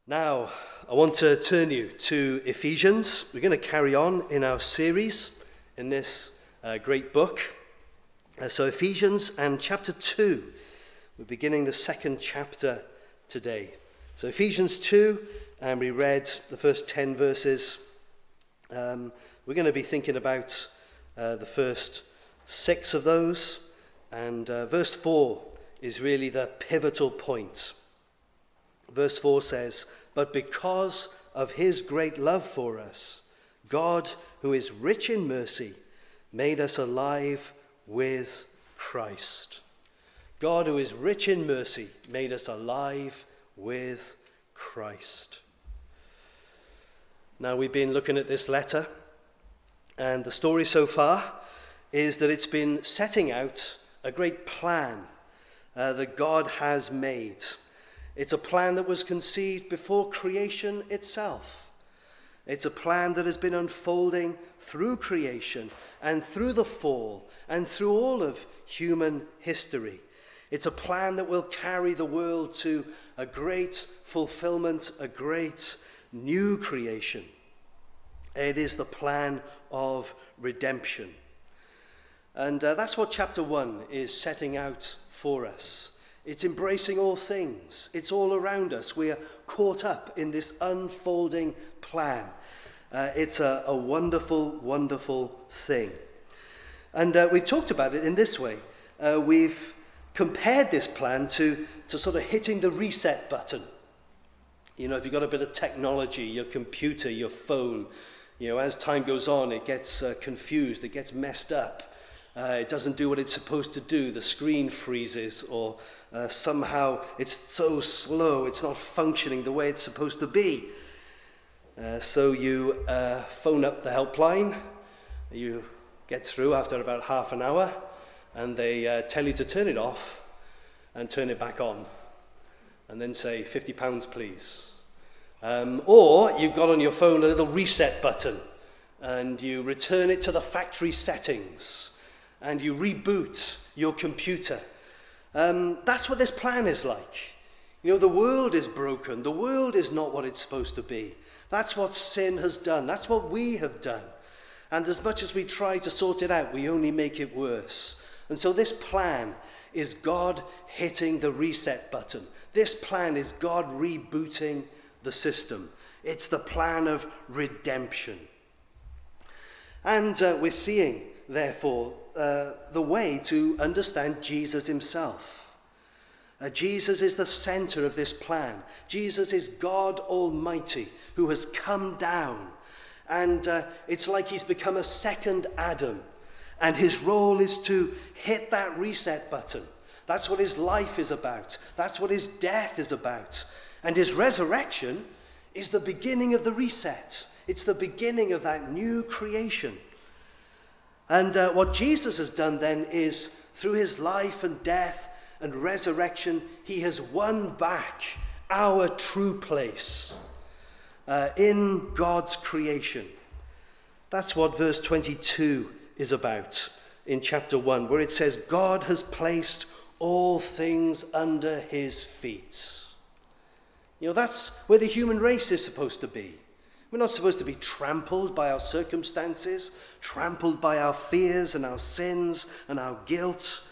Now, I want to turn you to Ephesians. We're going to carry on in our series in this great book. So Ephesians and chapter 2. We're beginning the second chapter today. So Ephesians 2, and we read the first 10 verses. We're going to be thinking about the first 6 of those. And verse 4 is really the pivotal point. Verse 4 says, "But because of his great love for us, God, who is rich in mercy, made us alive with Christ." God, who is rich in mercy, made us alive with Christ. Now, we've been looking at this letter, and the story so far is that it's been setting out a great plan that God has made. It's a plan that was conceived before creation itself. It's a plan that has been unfolding through creation and through the fall and through all of human history. It's a plan that will carry the world to a great fulfillment, a great new creation. It is the plan of redemption. And that's what chapter 1 is setting out for us. It's embracing all things. It's all around us. We are caught up in this unfolding plan. It's a wonderful, wonderful thing. And we've talked about it in this way. We've compared this plan to sort of hitting the reset button. You know, if you've got a bit of technology, your computer, your phone, you know, as time goes on, it gets confused, it gets messed up. It doesn't do what it's supposed to do. The screen freezes, or somehow it's so slow, it's not functioning the way it's supposed to be. So you phone up the helpline. You get through after about half an hour, and they tell you to turn it off and turn it back on, and then say, £50 please. Or you've got on your phone a little reset button, and you return it to the factory settings, and you reboot your computer. That's what this plan is like. You know, the world is broken. The world is not what it's supposed to be. That's what sin has done. That's what we have done. And as much as we try to sort it out, we only make it worse. And so this plan is God hitting the reset button. This plan is God rebooting the system. It's the plan of redemption. And we're seeing, therefore, the way to understand Jesus himself. Jesus is the center of this plan. Jesus is God Almighty who has come down. And it's like he's become a second Adam. And his role is to hit that reset button. That's what his life is about. That's what his death is about. And his resurrection is the beginning of the reset. It's the beginning of that new creation. And what Jesus has done then is, through his life and death and resurrection, he has won back our true place in God's creation. That's what verse 22 is about in chapter 1, where it says, God has placed all things under his feet. You know, that's where the human race is supposed to be. We're not supposed to be trampled by our circumstances, trampled by our fears and our sins and our guilt.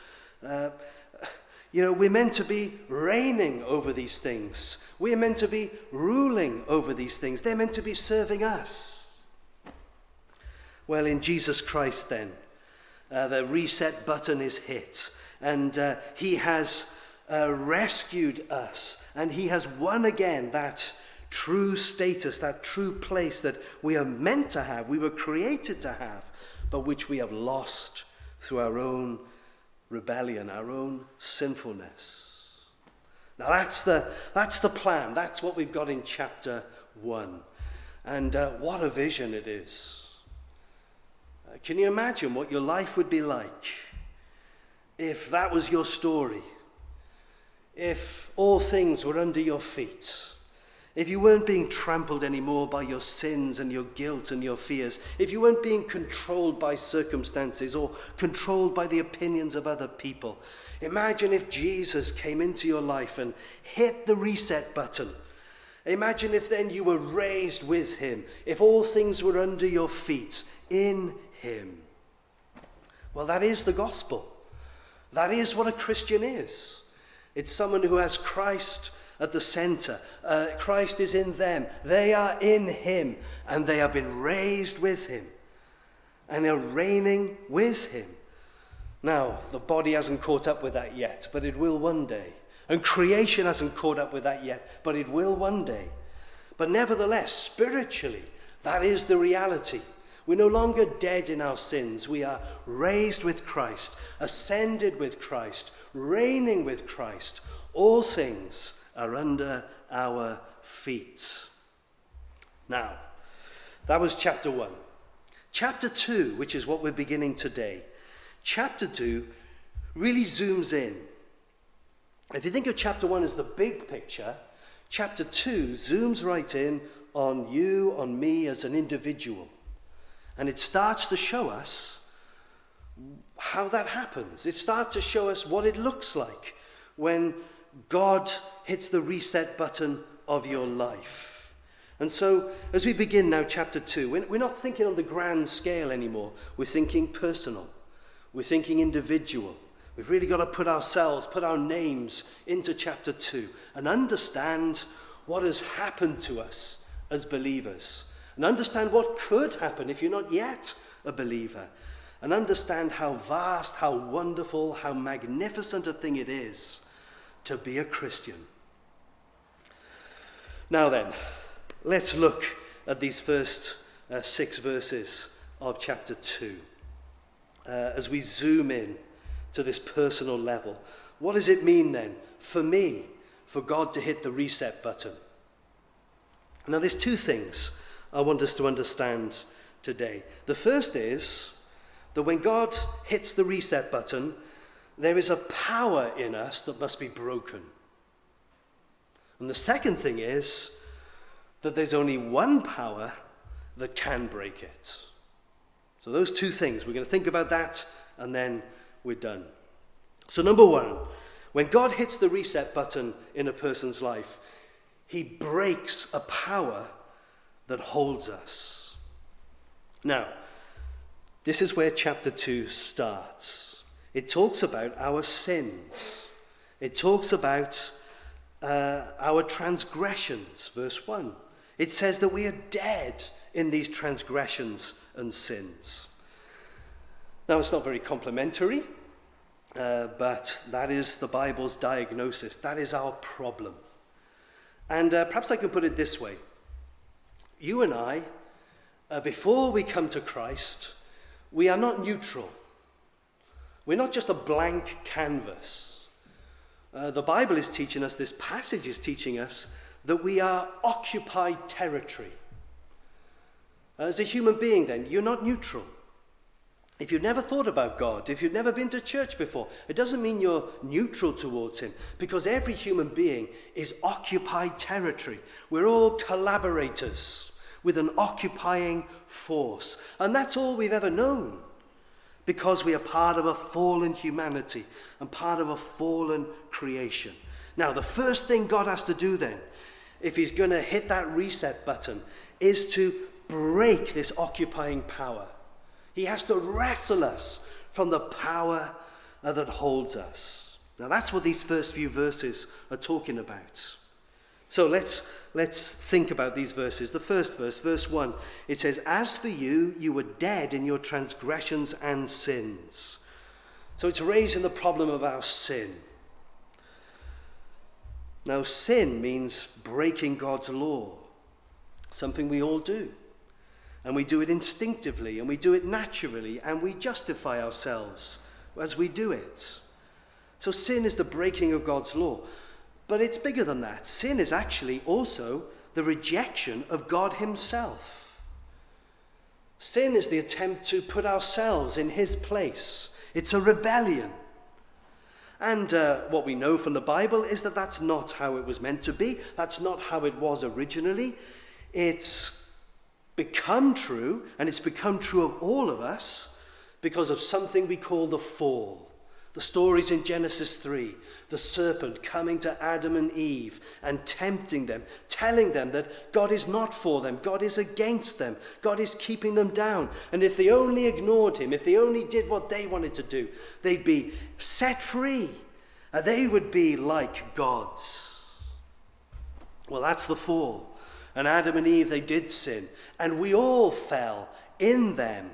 We're meant to be reigning over these things. We're meant to be ruling over these things. They're meant to be serving us. Well, in Jesus Christ then, the reset button is hit, and he has rescued us, and he has won again that true status, that true place that we are meant to have, we were created to have, but which we have lost through our own rebellion, our own sinfulness. Now that's the plan. That's what we've got in chapter 1. And what a vision it is. Can you imagine what your life would be like if that was your story? If all things were under your feet? If you weren't being trampled anymore by your sins and your guilt and your fears, if you weren't being controlled by circumstances or controlled by the opinions of other people, imagine if Jesus came into your life and hit the reset button Imagine if then you were raised with him, if all things were under your feet in him. Well, that is the gospel. That is what a Christian is. It's someone who has Christ at the center. Christ is in them. They are in him, and they have been raised with him, and are reigning with him. Now, the body hasn't caught up with that yet, but it will one day. And creation hasn't caught up with that yet, but it will one day. But nevertheless, spiritually, that is the reality. We're no longer dead in our sins. We are raised with Christ, ascended with Christ, reigning with Christ. All things are under our feet. Now, that was chapter 1. Chapter 2, which is what we're beginning today, chapter 2 really zooms in. If you think of chapter 1 as the big picture, chapter 2 zooms right in on you, on me as an individual. And it starts to show us how that happens. It starts to show us what it looks like when God hits the reset button of your life. And so, as we begin now chapter 2, we're not thinking on the grand scale anymore. We're thinking personal. We're thinking individual. We've really got to put our names into chapter 2 and understand what has happened to us as believers. And understand what could happen if you're not yet a believer. And understand how vast, how wonderful, how magnificent a thing it is to be a Christian. Now then, let's look at these first 6 verses of chapter 2. As we zoom in to this personal level. What does it mean then for me, for God to hit the reset button? Now there's 2 things I want us to understand today. The first is that when God hits the reset button, there is a power in us that must be broken. And the second thing is that there's only one power that can break it. So those 2 things, we're going to think about that, and then we're done. So number 1, when God hits the reset button in a person's life, he breaks a power that holds us. Now, this is where chapter 2 starts. It talks about our sins. It talks about our transgressions, verse 1. It says that we are dead in these transgressions and sins. Now, it's not very complimentary, but that is the Bible's diagnosis. That is our problem. And perhaps I can put it this way. You and I, before we come to Christ, we are not neutral. We're not just a blank canvas. The Bible is teaching us, this passage is teaching us, that we are occupied territory. As a human being then, you're not neutral. If you've never thought about God, if you've never been to church before, it doesn't mean you're neutral towards him, because every human being is occupied territory. We're all collaborators with an occupying force. And that's all we've ever known, because we are part of a fallen humanity and part of a fallen creation. Now, the first thing God has to do then, if he's going to hit that reset button, is to break this occupying power. He has to wrestle us from the power that holds us. Now that's what these first few verses are talking about. So let's think about these verses. The first verse, verse 1, it says, "As for you, you were dead in your transgressions and sins." So it's raising the problem of our sin. Now sin means breaking God's law, something we all do. And we do it instinctively, and we do it naturally, and we justify ourselves as we do it. So sin is the breaking of God's law. But it's bigger than that. Sin is actually also the rejection of God himself. Sin is the attempt to put ourselves in his place. It's a rebellion. And what we know from the Bible is that that's not how it was meant to be. That's not how it was originally. It's become true, and it's become true of all of us because of something we call the fall. The stories in Genesis 3, the serpent coming to Adam and Eve and tempting them, telling them that God is not for them, God is against them, God is keeping them down. And if they only ignored him, if they only did what they wanted to do, they'd be set free. They would be like gods. Well, that's the fall. And Adam and Eve, they did sin. And we all fell in them.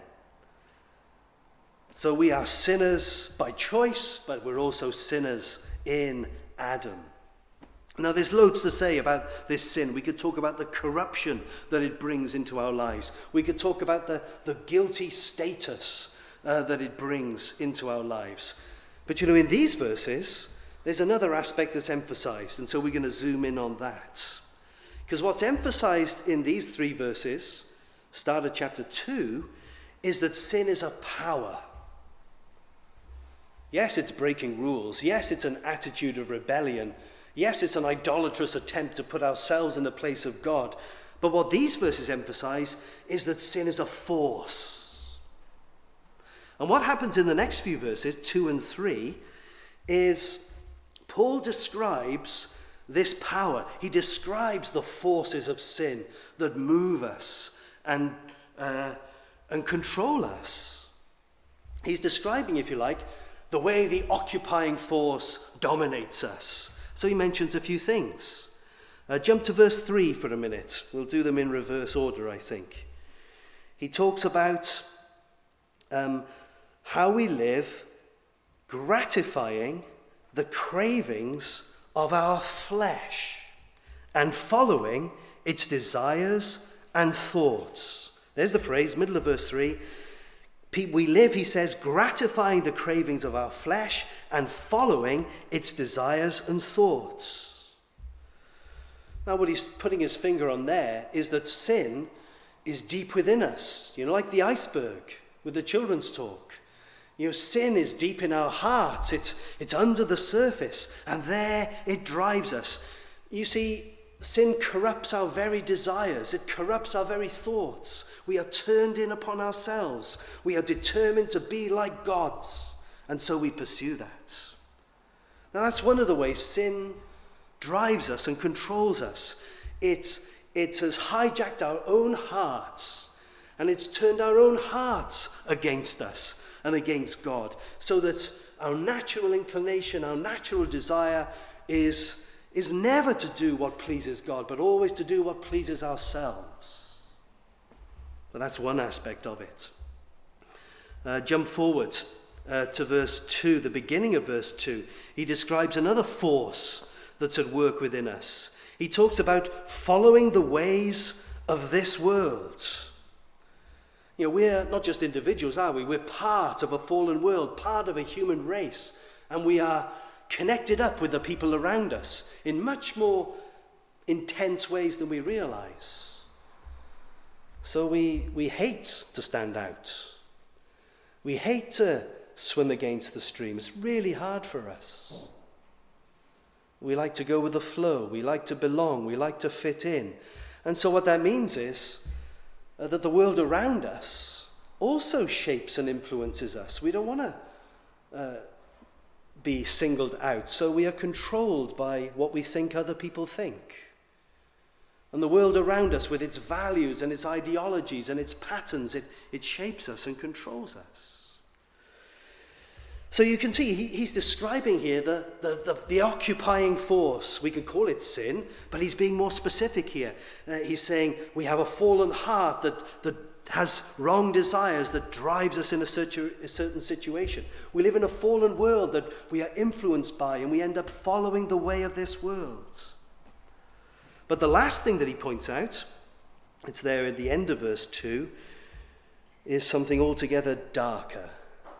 So we are sinners by choice, but we're also sinners in Adam. Now, there's loads to say about this sin. We could talk about the corruption that it brings into our lives. We could talk about the guilty status that it brings into our lives. But in these verses, there's another aspect that's emphasized, and so we're going to zoom in on that. Because what's emphasized in these 3 verses, start at chapter 2, is that sin is a power. Yes, it's breaking rules. Yes, it's an attitude of rebellion. Yes, it's an idolatrous attempt to put ourselves in the place of God. But what these verses emphasize is that sin is a force. And what happens in the next few verses, 2 and 3, is Paul describes this power. He describes the forces of sin that move us and control us. He's describing, if you like, the way the occupying force dominates us. So he mentions a few things. Jump to verse 3 for a minute. We'll do them in reverse order, I think. He talks about how we live gratifying the cravings of our flesh and following its desires and thoughts. There's the phrase, middle of verse 3. We live, he says, gratifying the cravings of our flesh and following its desires and thoughts. Now, what he's putting his finger on there is that sin is deep within us, like the iceberg with the children's talk. Sin is deep in our hearts. It's under the surface, and there it drives us. You see, sin corrupts our very desires. It corrupts our very thoughts. We are turned in upon ourselves. We are determined to be like gods, and so we pursue that. Now, that's one of the ways sin drives us and controls us. It has hijacked our own hearts, and it's turned our own hearts against us and against God, so that our natural inclination, our natural desire is never to do what pleases God, but always to do what pleases ourselves. But that's one aspect of it. Jump forward to verse 2, the beginning of verse 2. He describes another force that's at work within us. He talks about following the ways of this world. We're not just individuals, are we? We're part of a fallen world, part of a human race, and we are connected up with the people around us in much more intense ways than we realize. So we hate to stand out. We hate to swim against the stream. It's really hard for us. We like to go with the flow. We like to belong. We like to fit in. And so what that means is that the world around us also shapes and influences us. We don't want to be singled out, so we are controlled by what we think other people think. And the world around us, with its values and its ideologies and its patterns, it shapes us and controls us. So you can see he's describing here the occupying force. We could call it sin, but he's being more specific here. He's saying we have a fallen heart that has wrong desires that drives us in a certain situation. We live in a fallen world that we are influenced by, and we end up following the way of this world. But the last thing that he points out, it's there at the end of verse 2, is something altogether darker.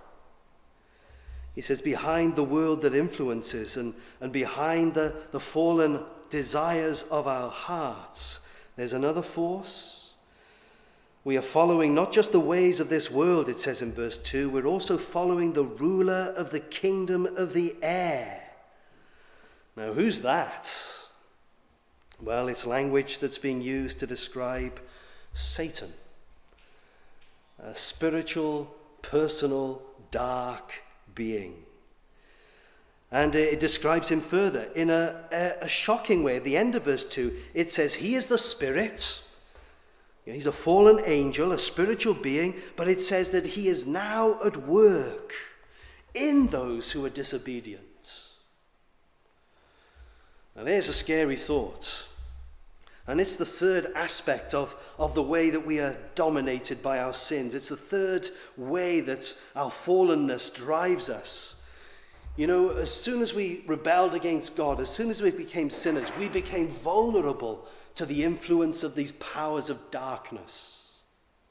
He says, behind the world that influences and behind the fallen desires of our hearts, there's another force. We are following not just the ways of this world, it says in verse 2, we're also following the ruler of the kingdom of the air. Now, who's that? Well, it's language that's being used to describe Satan, a spiritual, personal, dark being. And it describes him further in a shocking way. At the end of verse 2, it says, he is the Spirit. He's a fallen angel, a spiritual being, but it says that he is now at work in those who are disobedient. Now there's a scary thought. And it's the third aspect of the way that we are dominated by our sins. It's the third way that our fallenness drives us. You know, as soon as we rebelled against God, as soon as we became sinners, we became vulnerable to the influence of these powers of darkness.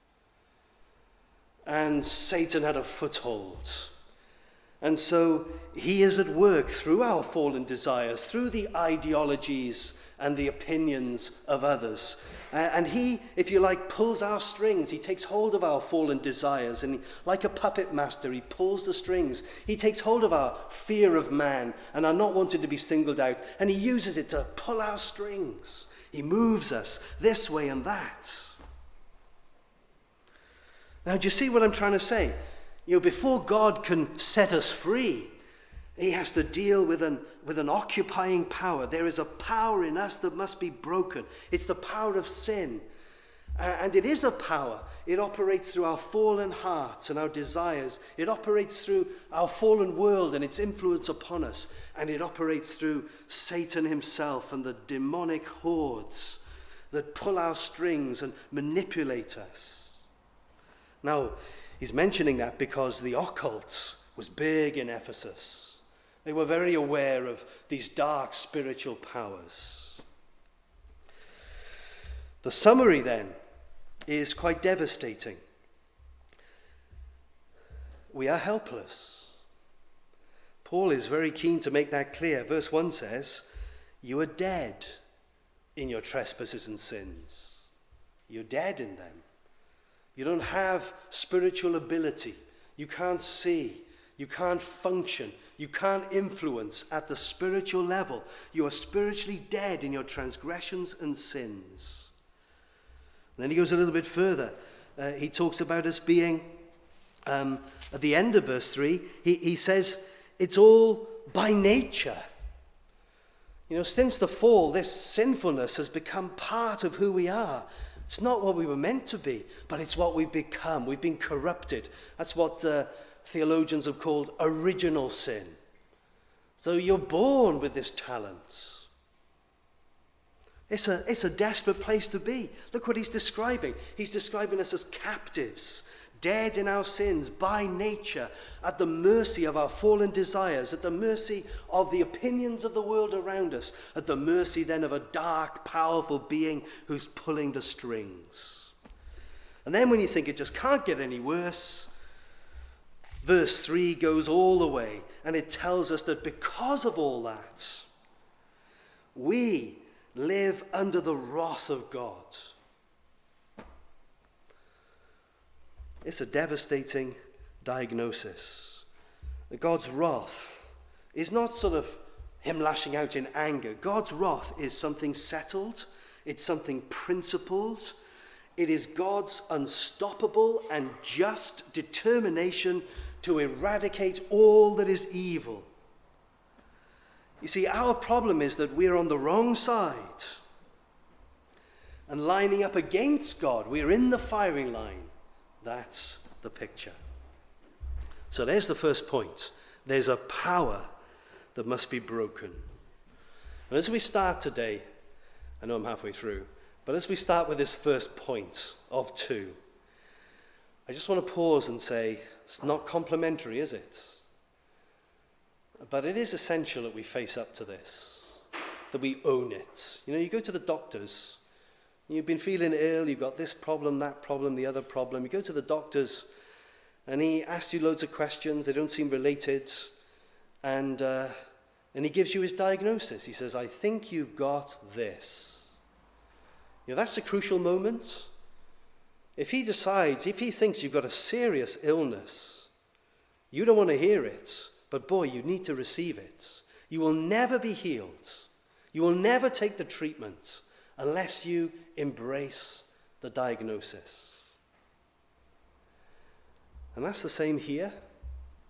And Satan had a foothold. And so he is at work through our fallen desires, through the ideologies and the opinions of others. And he, if you like, pulls our strings. He takes hold of our fallen desires. And like a puppet master, he pulls the strings. He takes hold of our fear of man and our not wanting to be singled out. And he uses it to pull our strings. He moves us this way and that. Now, do you see what I'm trying to say? You know, before God can set us free, he has to deal with an occupying power. There is a power in us that must be broken. It's the power of sin. And it is a power. It operates through our fallen hearts and our desires. It operates through our fallen world and its influence upon us. And it operates through Satan himself and the demonic hordes that pull our strings and manipulate us. Now, he's mentioning that because the occult was big in Ephesus. They were very aware of these dark spiritual powers. The summary then is quite devastating. We are helpless. Paul is very keen to make that clear. Verse 1 says, you are dead in your trespasses and sins. You're dead in them. You don't have spiritual ability. You can't see. You can't function. You can't influence at the spiritual level. You are spiritually dead in your transgressions and sins. And then he goes a little bit further. He talks about us being, at the end of verse 3, he says, it's all by nature. You know, since the fall, this sinfulness has become part of who we are. It's not what we were meant to be, but it's what we've become. We've been corrupted. That's what theologians have called original sin. So you're born with this talent. It's a desperate place to be. Look what he's describing. He's describing us as captives, dead in our sins by nature, at the mercy of our fallen desires, at the mercy of the opinions of the world around us, at the mercy then of a dark, powerful being who's pulling the strings. And then when you think it just can't get any worse, verse 3 goes all the way, and it tells us that because of all that, we live under the wrath of God. It's a devastating diagnosis. God's wrath is not sort of him lashing out in anger. God's wrath is something settled. It's something principled. It is God's unstoppable and just determination to eradicate all that is evil. You see, our problem is that we're on the wrong side and lining up against God. We're in the firing line. That's the picture. So there's the first point. There's a power that must be broken. And as we start today, I know I'm halfway through, but as we start with this first point of 2, I just want to pause and say, it's not complimentary, is it? But it is essential that we face up to this, that we own it. You know, you go to the doctors, you've been feeling ill, you've got this problem, that problem, the other problem. You go to the doctors, and he asks you loads of questions, they don't seem related, and he gives you his diagnosis. He says, I think you've got this. You know, that's a crucial moment. If he thinks you've got a serious illness, you don't want to hear it. But boy, you need to receive it. You will never be healed. You will never take the treatment unless you embrace the diagnosis. And that's the same here.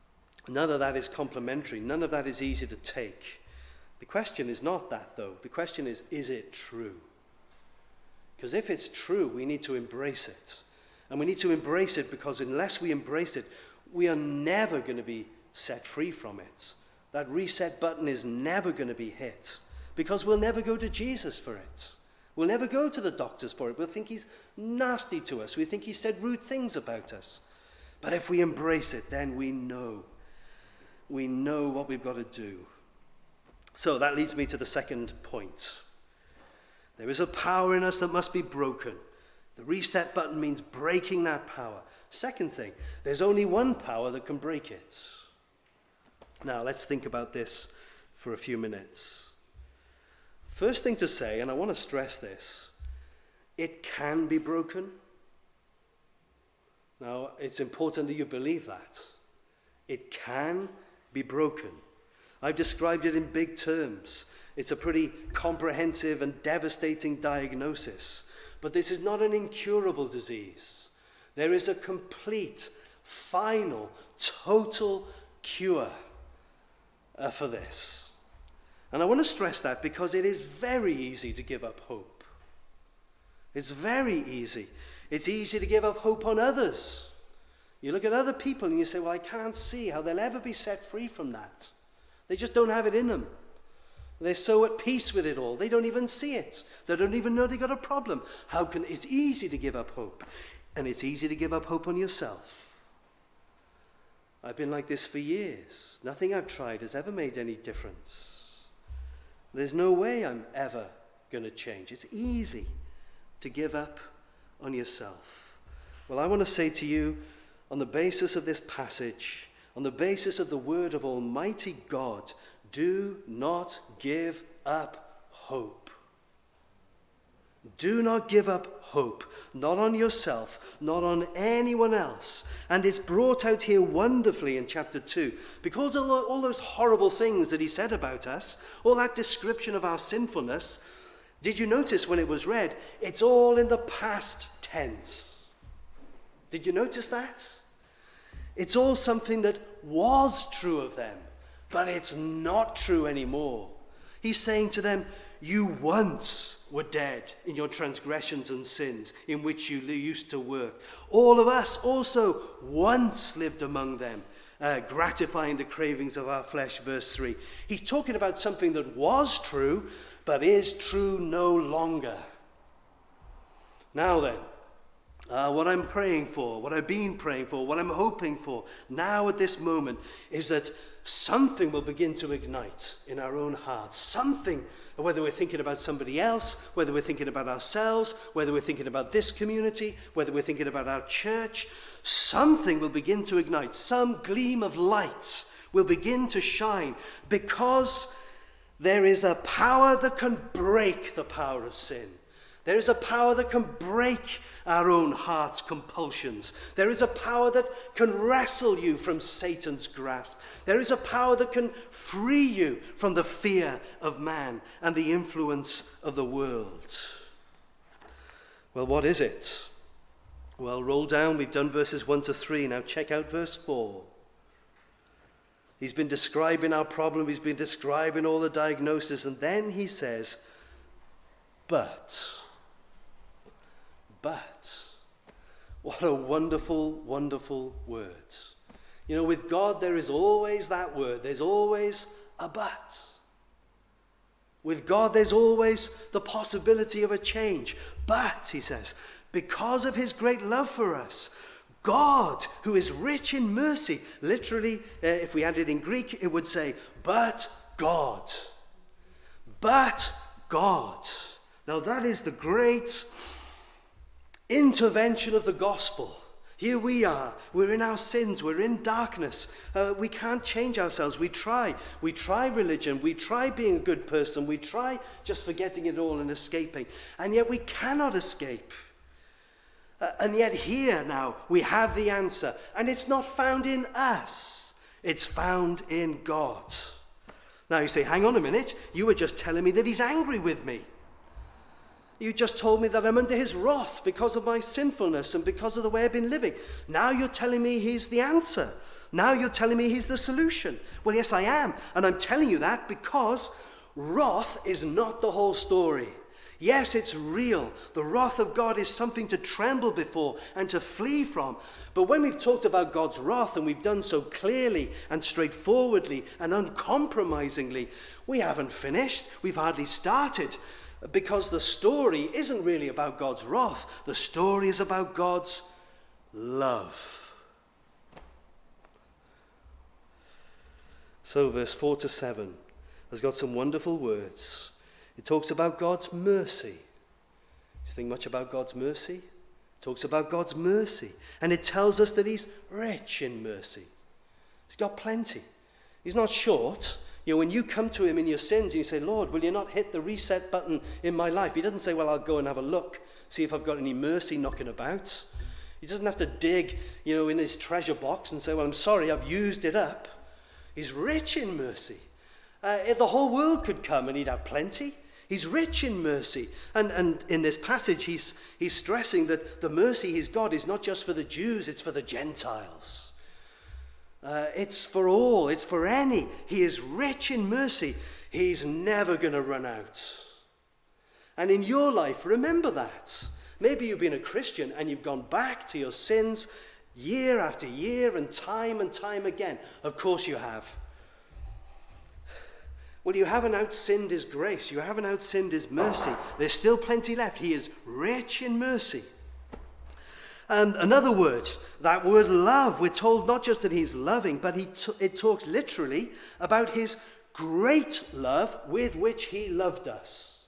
None of that is complimentary. None of that is easy to take. The question is not that, though. The question is it true? Because if it's true, we need to embrace it. And we need to embrace it because unless we embrace it, we are never going to be set free from it. That reset button is never going to be hit because we'll never go to Jesus for it. We'll never go to the doctors for it. We'll think he's nasty to us. We think he said rude things about us. But if we embrace it, then we know. We know what we've got to do. So that leads me to the second point. There is a power in us that must be broken. The reset button means breaking that power. Second thing, there's only one power that can break it. Now, let's think about this for a few minutes. First thing to say, and I want to stress this, it can be broken. Now, it's important that you believe that. It can be broken. I've described it in big terms. It's a pretty comprehensive and devastating diagnosis. But this is not an incurable disease. There is a complete, final, total cure for this. And I want to stress that because it is very easy to give up hope. It's very easy. It's easy to give up hope on others. You look at other people and you say, well, I can't see how they'll ever be set free from that. They just don't have it in them. They're so at peace with it all. They don't even see it. They don't even know they got a problem. It's easy to give up hope. And it's easy to give up hope on yourself. I've been like this for years. Nothing I've tried has ever made any difference. There's no way I'm ever going to change. It's easy to give up on yourself. Well, I want to say to you, on the basis of this passage, on the basis of the word of Almighty God, do not give up hope. Do not give up hope, not on yourself, not on anyone else. And it's brought out here wonderfully in chapter 2, because all those horrible things that he said about us, all that description of our sinfulness, did you notice when it was read, it's all in the past tense. Did you notice that? It's all something that was true of them, but it's not true anymore. He's saying to them, you once were dead in your transgressions and sins in which you used to work. All of us also once lived among them, gratifying the cravings of our flesh, verse 3. He's talking about something that was true, but is true no longer. Now then, what I'm praying for, what I've been praying for, what I'm hoping for now at this moment is that something will begin to ignite in our own hearts. Something, whether we're thinking about somebody else, whether we're thinking about ourselves, whether we're thinking about this community, whether we're thinking about our church, something will begin to ignite. Some gleam of light will begin to shine because there is a power that can break the power of sin. There is a power that can break our own heart's compulsions. There is a power that can wrestle you from Satan's grasp. There is a power that can free you from the fear of man and the influence of the world. Well, what is it? Well, roll down. We've done verses 1 to 3. Now check out verse 4. He's been describing our problem. He's been describing all the diagnosis. And then he says, But, what a wonderful, wonderful word. You know, with God there is always that word. There's always a but. With God there's always the possibility of a change. But, he says, because of his great love for us, God, who is rich in mercy, literally, if we had it in Greek, it would say, but God. But God. Now that is the great intervention of the gospel. Here we are. We're in our sins. We're in darkness. We can't change ourselves. We try. We try religion. We try being a good person. We try just forgetting it all and escaping. And yet we cannot escape. And yet here now we have the answer. And it's not found in us. It's found in God. Now you say, hang on a minute. You were just telling me that he's angry with me. You just told me that I'm under his wrath because of my sinfulness and because of the way I've been living. Now you're telling me he's the answer. Now you're telling me he's the solution. Well, yes, I am. And I'm telling you that because wrath is not the whole story. Yes, it's real. The wrath of God is something to tremble before and to flee from. But when we've talked about God's wrath, and we've done so clearly and straightforwardly and uncompromisingly, we haven't finished. We've hardly started. Because the story isn't really about God's wrath. The story is about God's love. So verse 4 to 7 has got some wonderful words. It talks about God's mercy. Do you think much about God's mercy? It talks about God's mercy. And it tells us that he's rich in mercy. He's got plenty. He's not short. You know, when you come to him in your sins and you say, Lord, will you not hit the reset button in my life? He doesn't say, well, I'll go and have a look, see if I've got any mercy knocking about. He doesn't have to dig, in his treasure box and say, well, I'm sorry, I've used it up. He's rich in mercy. If the whole world could come and he'd have plenty. He's rich in mercy. And in this passage, he's stressing that the mercy he's got is not just for the Jews, it's for the Gentiles. It's for all, it's for any. He is rich in mercy. He's never going to run out. And in your life, remember that. Maybe you've been a Christian and you've gone back to your sins year after year and time again. Of course you have. Well, you haven't outsinned his grace. You haven't outsinned his mercy. There's still plenty left. He is rich in mercy. And another word, that word love, we're told not just that he's loving, but it talks literally about his great love with which he loved us.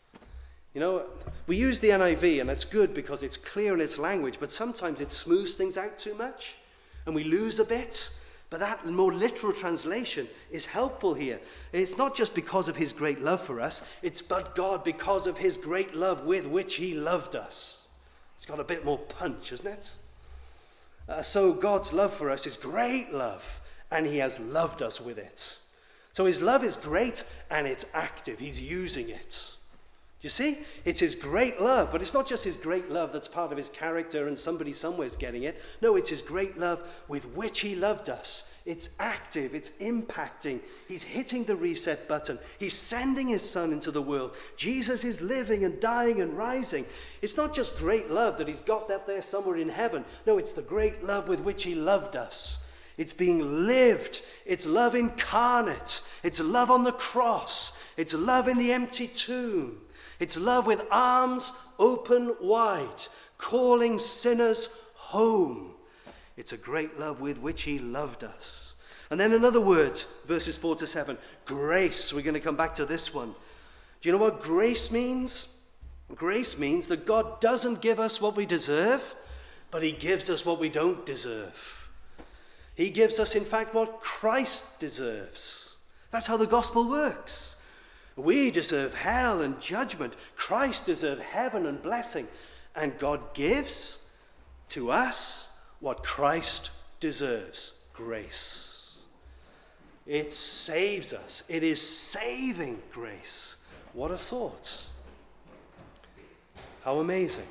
We use the NIV, and that's good because it's clear in its language, but sometimes it smooths things out too much, and we lose a bit. But that more literal translation is helpful here. It's not just because of his great love for us, it's but God because of his great love with which he loved us. It's got a bit more punch, isn't it? So God's love for us is great love, and he has loved us with it. So his love is great, and it's active. He's using it. You see? It's his great love, but it's not just his great love that's part of his character and somebody somewhere's getting it. No, it's his great love with which he loved us. It's active, it's impacting. He's hitting the reset button. He's sending his son into the world. Jesus is living and dying and rising. It's not just great love that he's got that there somewhere in heaven. No, it's the great love with which he loved us. It's being lived. It's love incarnate. It's love on the cross. It's love in the empty tomb. It's love with arms open wide, calling sinners home. It's a great love with which he loved us. And then another word, verses 4 to 7, grace. We're going to come back to this one. Do you know what grace means? Grace means that God doesn't give us what we deserve, but he gives us what we don't deserve. He gives us, in fact, what Christ deserves. That's how the gospel works. We deserve hell and judgment. Christ deserves heaven and blessing. And God gives to us what Christ deserves, grace. It saves us. It is saving grace. What a thought. How amazing.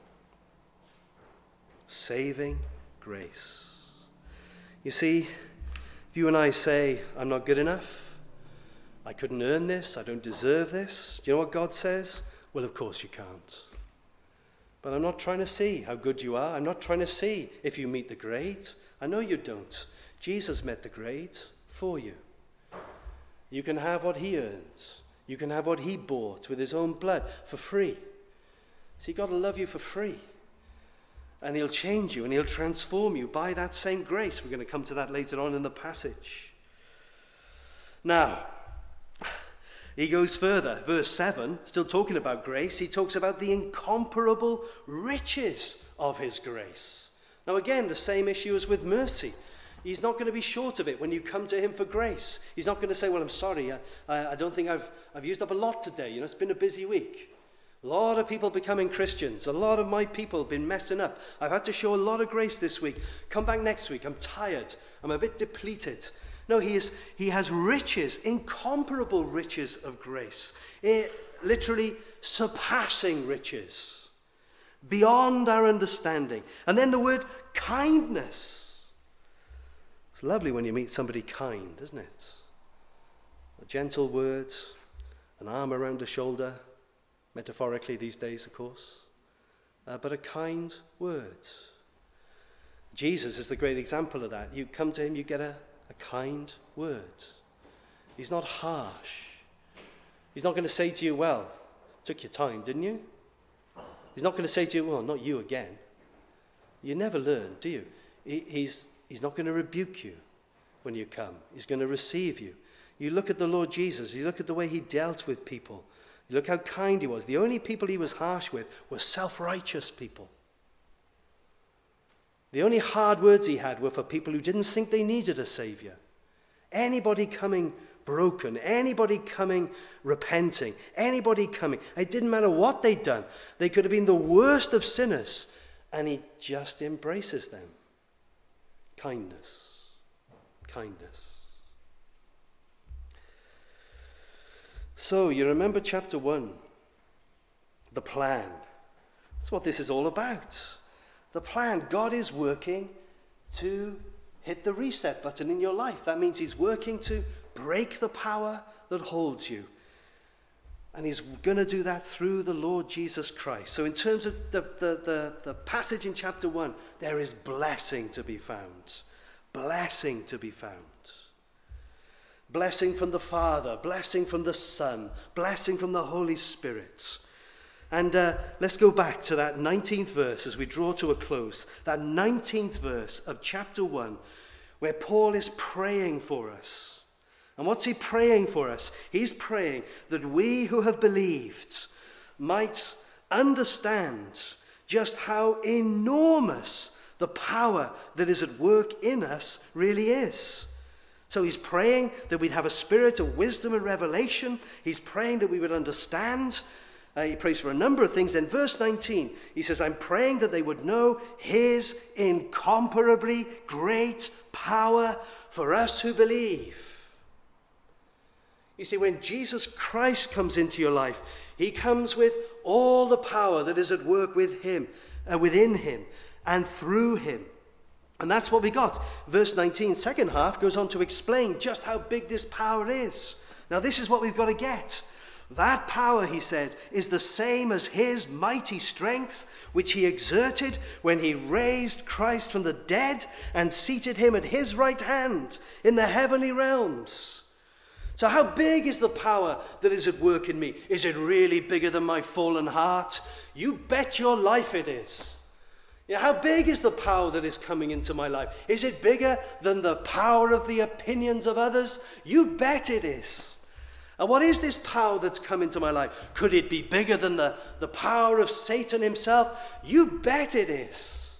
Saving grace. You see, if you and I say, I'm not good enough, I couldn't earn this, I don't deserve this. Do you know what God says? Well, of course you can't. But I'm not trying to see how good you are. I'm not trying to see if you meet the grade. I know you don't. Jesus met the grade for you. You can have what he earns. You can have what he bought with his own blood for free. So you've got to love you for free. And he'll change you and he'll transform you by that same grace. We're going to come to that later on in the passage. Now, he goes further. Verse 7, still talking about grace, he talks about the incomparable riches of his grace. Now again, the same issue as with mercy. He's not going to be short of it when you come to him for grace. He's not going to say, well, I'm sorry, I don't think I've used up a lot today. It's been a busy week. A lot of people becoming Christians. A lot of my people have been messing up. I've had to show a lot of grace this week. Come back next week. I'm tired. I'm a bit depleted. No, he has riches, incomparable riches of grace. Literally surpassing riches. Beyond our understanding. And then the word kindness. It's lovely when you meet somebody kind, isn't it? A gentle word, an arm around a shoulder, metaphorically these days, of course, but a kind word. Jesus is the great example of that. You come to him, you get a kind word. He's not harsh. He's not going to say to you, well, took your time, didn't you? He's not going to say to you, well, not you again. You never learn, do you? He's not going to rebuke you when you come. He's going to receive you. You look at the Lord Jesus. You look at the way he dealt with people. You look how kind he was. The only people he was harsh with were self-righteous people. The only hard words he had were for people who didn't think they needed a savior. Anybody coming broken, anybody coming repenting, anybody coming, it didn't matter what they'd done. They could have been the worst of sinners, and he just embraces them. Kindness. Kindness. So, you remember chapter 1, the plan. That's what this is all about. The plan. God is working to hit the reset button in your life. That means he's working to break the power that holds you. And he's going to do that through the Lord Jesus Christ. So in terms of the passage in chapter 1, there is blessing to be found. Blessing to be found. Blessing from the Father, blessing from the Son, blessing from the Holy Spirit. And let's go back to that 19th verse as we draw to a close. That 19th verse of chapter 1, where Paul is praying for us. And what's he praying for us? He's praying that we who have believed might understand just how enormous the power that is at work in us really is. So he's praying that we'd have a spirit of wisdom and revelation. He's praying that we would understand. He prays for a number of things. In verse 19, he says, I'm praying that they would know his incomparably great power for us who believe. You see, when Jesus Christ comes into your life, he comes with all the power that is at work with him, within him, and through him. And that's what we got. Verse 19, second half, goes on to explain just how big this power is. Now, this is what we've got to get. That power, he says, is the same as his mighty strength, which he exerted when he raised Christ from the dead and seated him at his right hand in the heavenly realms. So how big is the power that is at work in me? Is it really bigger than my fallen heart? You bet your life it is. Yeah, how big is the power that is coming into my life? Is it bigger than the power of the opinions of others? You bet it is. And what is this power that's come into my life? Could it be bigger than the power of Satan himself? You bet it is.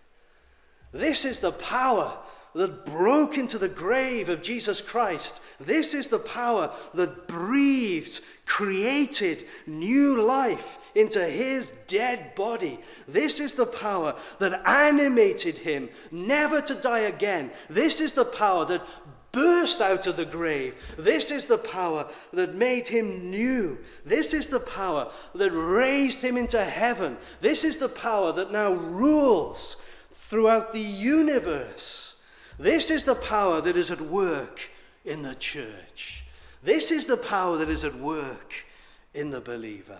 This is the power that broke into the grave of Jesus Christ. This is the power that breathed, created new life into his dead body. This is the power that animated him never to die again. This is the power that burst out of the grave. This is the power that made him new. This is the power that raised him into heaven. This is the power that now rules throughout the universe. This is the power that is at work in the church. This is the power that is at work in the believer.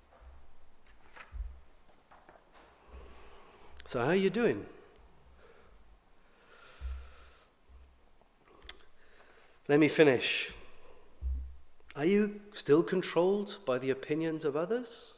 So how are you doing? Let me finish. Are you still controlled by the opinions of others?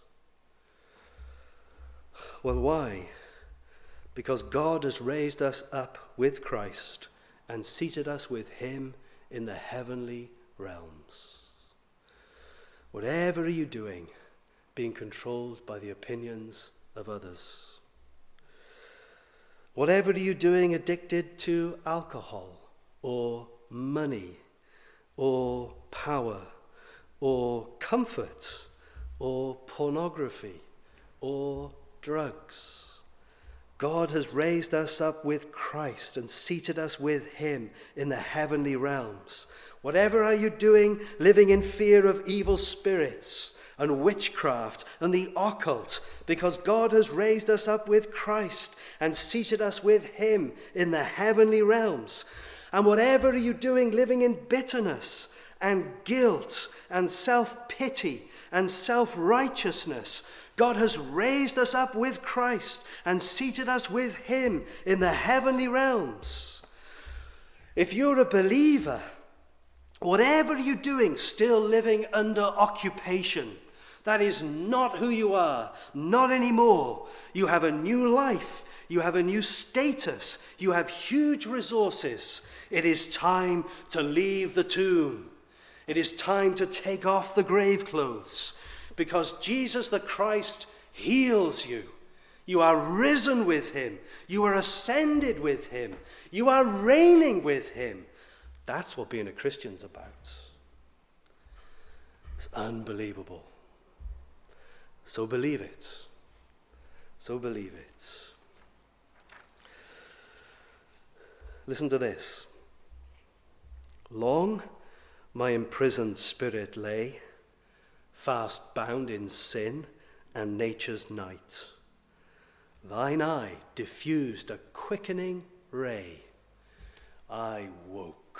Well, why? Because God has raised us up with Christ and seated us with him in the heavenly realms. Whatever are you doing, being controlled by the opinions of others? Whatever are you doing, addicted to alcohol or money or power or comfort or pornography or drugs? God has raised us up with Christ and seated us with him in the heavenly realms. Whatever are you doing, living in fear of evil spirits and witchcraft and the occult, because God has raised us up with Christ and seated us with him in the heavenly realms. And whatever are you doing living in bitterness and guilt and self-pity and self-righteousness, God has raised us up with Christ and seated us with him in the heavenly realms. If you're a believer, whatever you're doing, still living under occupation, that is not who you are, not anymore. You have a new life. You have a new status. You have huge resources. It is time to leave the tomb. It is time to take off the grave clothes, because Jesus the Christ heals you. You are risen with him. You are ascended with him. You are reigning with him. That's what being a Christian's about. It's unbelievable. So believe it. So believe it. Listen to this. Long my imprisoned spirit lay, fast bound in sin and nature's night. Thine eye diffused a quickening ray. I woke.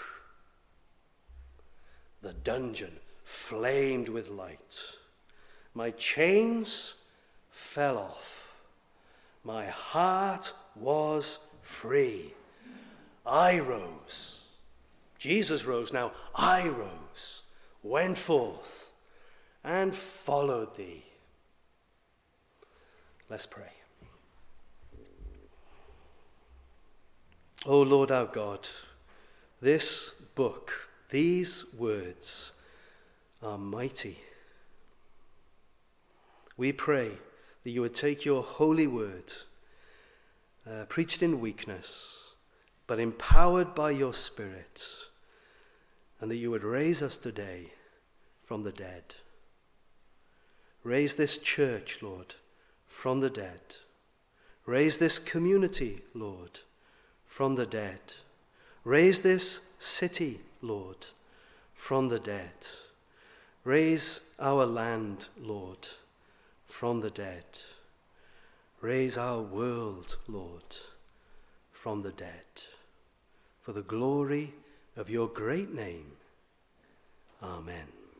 The dungeon flamed with light. My chains fell off. My heart was free. I rose. Jesus rose. Now I rose, went forth, and followed thee. Let's pray. O Lord our God, this book, these words are mighty. We pray that you would take your holy word, preached in weakness, but empowered by your Spirit, and that you would raise us today from the dead. Raise this church, Lord, from the dead. Raise this community, Lord, from the dead. Raise this city, Lord, from the dead. Raise our land, Lord, from the dead. Raise our world, Lord, from the dead. For the glory of your great name. Amen.